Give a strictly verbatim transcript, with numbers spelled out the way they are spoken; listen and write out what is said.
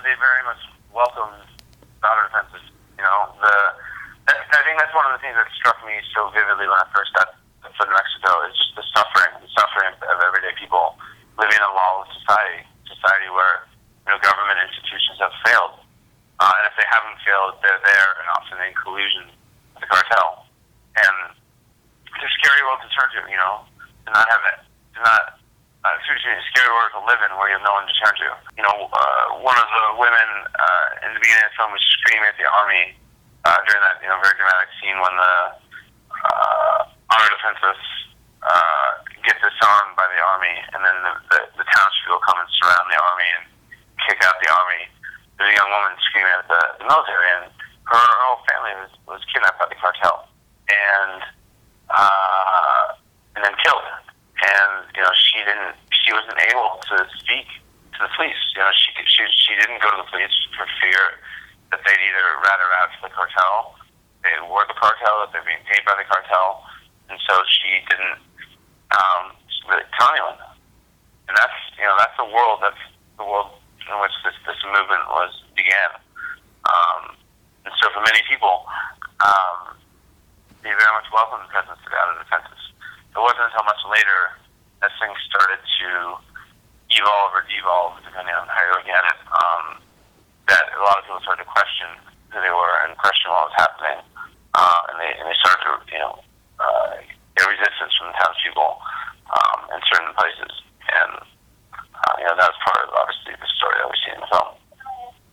they very much welcomed daughter defenses. You know, the that, I think that's one of the things that struck me so vividly when I first got to Mexico is just the suffering, the suffering of everyday people living in a lawless society, society where you know government institutions have failed, uh, and if they haven't failed, they're there and often in collusion with the cartel. And it's a scary world to turn to, you know, to not have it, to not. Uh, excuse me, a scary world to live in where you have no one to turn to. You know, uh, one of the women uh, in the beginning of the film was screaming at the army uh, during that, you know, very dramatic scene when the uh, honor defenses uh, get disarmed by the army, and then the, the, the townspeople come and surround the army and kick out the army. There's a young woman screaming at the, the military, and her whole family was, was kidnapped by the cartel and uh, and then killed. And you know, she didn't. She wasn't able to speak to the police. You know, she she she didn't go to the police for fear that they'd either rat her out to the cartel, they were the cartel, that they're being paid by the cartel, and so she didn't um, really tell anyone. And that's you know that's the world that's the world in which this this movement was began. Um, and so for many people, um, they very much welcomed the presence of outer defenses. It wasn't until much later as things started to evolve or devolve, depending on how you're looking at it, um, that a lot of people started to question who they were and question what was happening, uh, and they and they started to you know uh, get resistance from the townspeople um, in certain places, and uh, you know that was part of obviously the story that we see in the film.